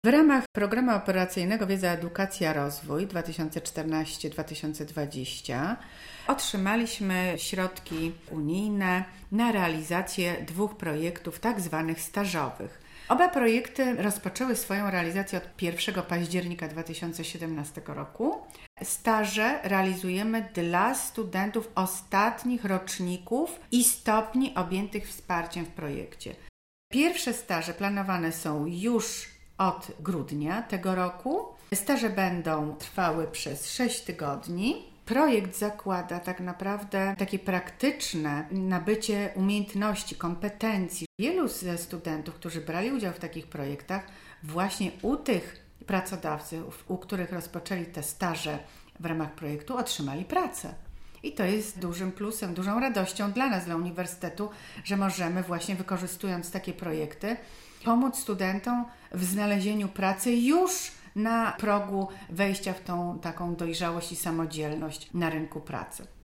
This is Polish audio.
W ramach Programu Operacyjnego Wiedza, Edukacja, Rozwój 2014-2020 otrzymaliśmy środki unijne na realizację 2 projektów tak zwanych stażowych. Oba projekty rozpoczęły swoją realizację od 1 października 2017 roku. Staże realizujemy dla studentów ostatnich roczników i stopni objętych wsparciem w projekcie. Pierwsze staże planowane są już od grudnia tego roku. Staże będą trwały przez 6 tygodni. Projekt zakłada tak naprawdę takie praktyczne nabycie umiejętności, kompetencji. Wielu ze studentów, którzy brali udział w takich projektach, właśnie u tych pracodawców, u których rozpoczęli te staże w ramach projektu, otrzymali pracę. I to jest dużym plusem, dużą radością dla nas, dla Uniwersytetu, że możemy właśnie wykorzystując takie projekty pomóc studentom w znalezieniu pracy już na progu wejścia w tą taką dojrzałość i samodzielność na rynku pracy.